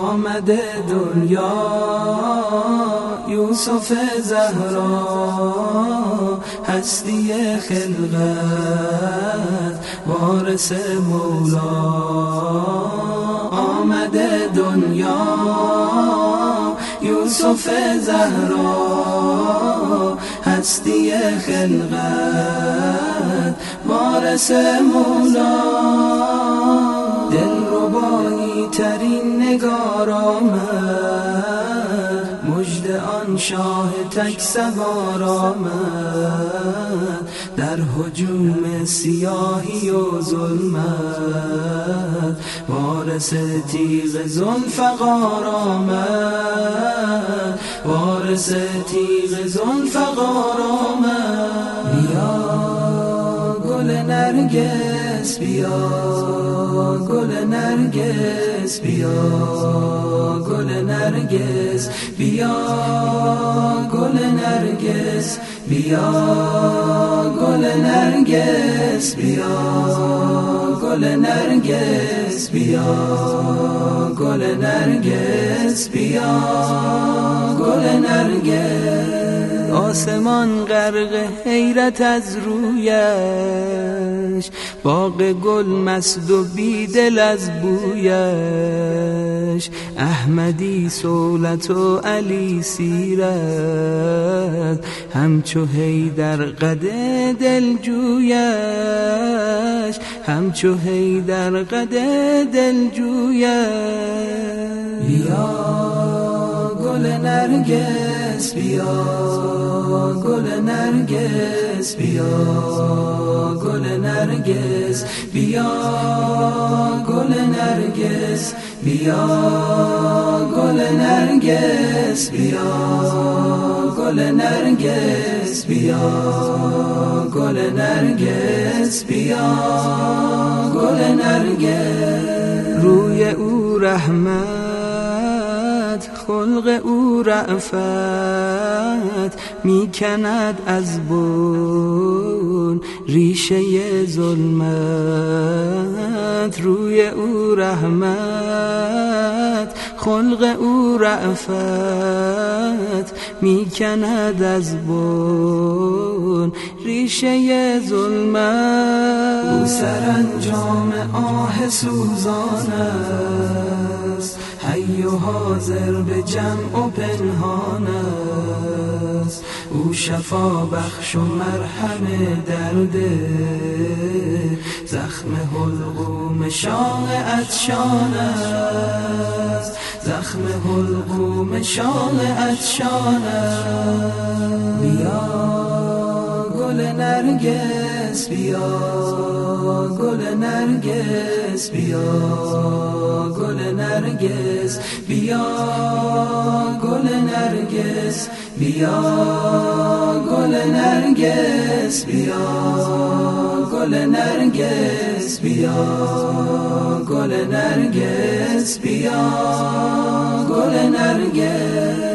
آمده دنیا یوسف زهرا، هستی خلقت وارث مولا. آمده دنیا یوسف زهرا، هستی خلقت وارث مولا. دلربایی ترین نگار آمد، مژده آن شاه تک سوار آمد. در هجوم سیاهی و ظلمت وارث تیغ ذوالفقار آمد، وارث تیغ ذوالفقار آمد. بیا گل نرگس بیا، گل نرگس بیا، گل نرگس بیا، گل نرگس بیا، گل نرگس بیا، گل نرگس بیا، گل نرگس بیا، گل نرگس. آسمان غرق حیرت از رویش، باغ گل مست و بیدل از بویش. احمدی صولت و علی سیرت، همچو حیدر قد دلجویش، همچو حیدر قد دلجویش. بیا گل نرگس بیا، گل نرگس بیا، گل نرگس بیا، گل نرگس بیا، گل نرگس بیا، گل نرگس بیا، گل نرگس بیا، گل نرگس. روی او رحمت، خلق او رأفت، میکند از بن ریشه ظلمت. روی او رحمت، خلق او رأفت، میکند از بن ریشه ظلمت. او سرانجام آه سوزان است، حی و حاضر به جمع و پنهان است. او شفا بخش و مرهم درد، زخم حلقوم شاه عطشان است، زخم حلقوم شاه عطشان است. بیا گل نرگس بیا، گل نرگس بیا، گل نرگس بیا، گل نرگس بیا، گل نرگس بیا، گل نرگس بیا، گل نرگس بیا، گل نرگس.